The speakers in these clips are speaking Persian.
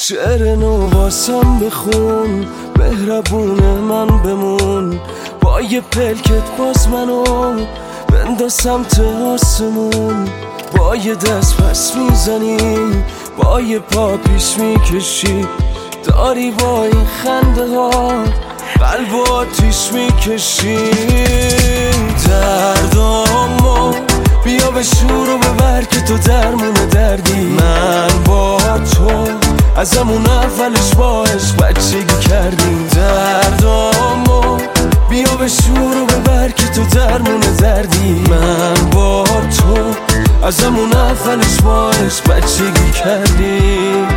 شعر نو واسم بخون، مهربون من بمون، با یه پلکت باز منو بنداز سمت آسمون. با یه دست پس میزنی، با یه پا پیش میکشی، داری با این خنده ها قلب و آتیش میکشی. دردامو بیا به شور و ببر که تو درمون دردی. من با تو از همون اولش با عشق بچگی کردیم. دردامو بیا به شور و ببر که تو درمون دردی. من با تو از همون اولش با عشق بچگی کردیم.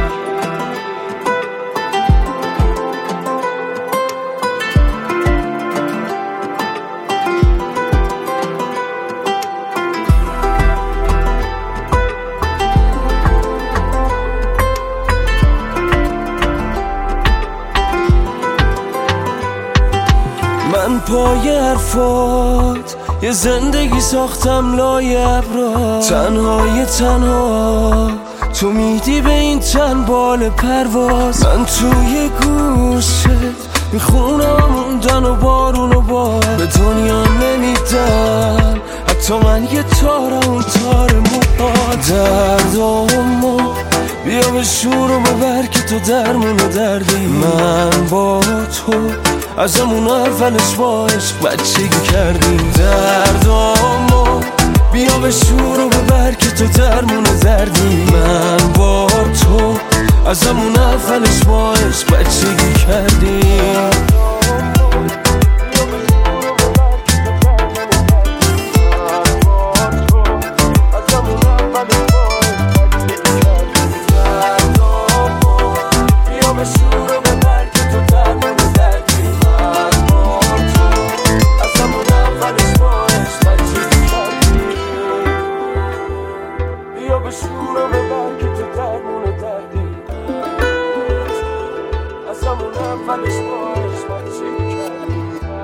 من پای حرفات یه زندگی ساختم لای ابرا، تنهای تنها تو میدی به این تن بال پرواز. من توی گوشت میخونم موندن و بارون و بار، به دنیا نمیدم حتی من یه تارم اون تار موها. دردامو بیا به شور و ببر که تو درمون دردی. من با تو از همون اولش با عشق بچگی کردیم. دردامو بیا به شور و ببر که تو درمون دردی. من با تو از همون اولش با عشق بچگی کردیم.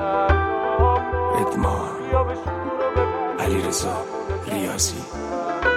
ادمان علیرضا ریاضی